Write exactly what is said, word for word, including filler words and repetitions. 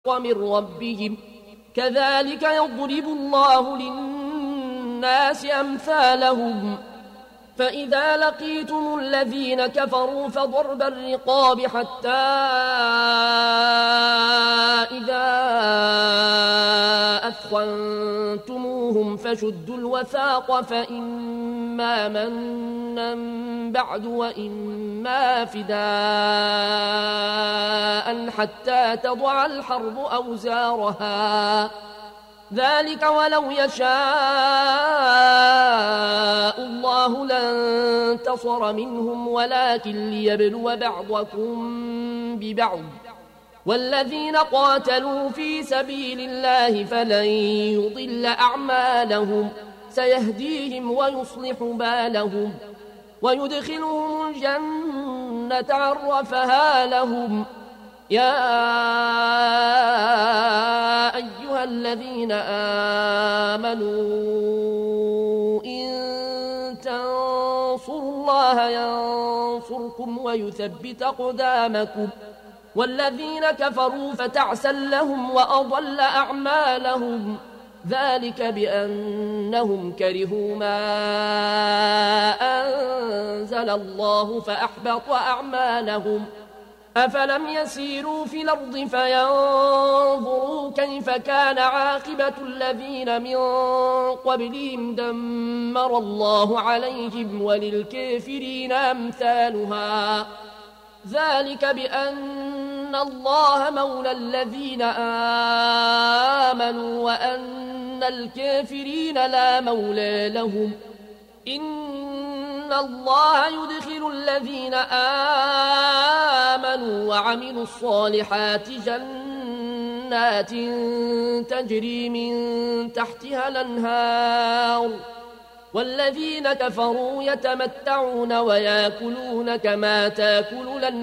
ومن ربهم كذلك يضرب الله للناس أمثالهم فإذا لقيتم الذين كفروا فضرب الرقاب حتى إذا أثخنتموهم فشدوا الوثاق فإما منا بعد وإما فداء حتى تضع الحرب أوزارها ذلك ولو يشاء الله لانتصر منهم ولكن ليبلو بعضكم ببعض والذين قاتلوا في سبيل الله فلن يضل أعمالهم سيهديهم ويصلح بالهم ويدخلهم الجنة عرفها لهم يا أيها الذين آمنوا إن تنصروا الله ينصركم ويثبت أقدامكم والذين كفروا فتعسا لهم وأضل أعمالهم ذلك بأنهم كرهوا ما أنزل الله فأحبط أعمالهم أفلم يسيروا في الأرض فينظروا كيف كان عاقبة الذين من قبلهم دمر الله عليهم وللكافرين أمثالها ذلك بأن الله مولى الذين آمنوا وأن الكافرين لا مولى لهم إن الله يدخل الذين آمنوا وعملوا الصالحات جنات تجري من تحتها الأنهار والذين كفروا يتمتعون ويأكلون كما تأكل الأنهار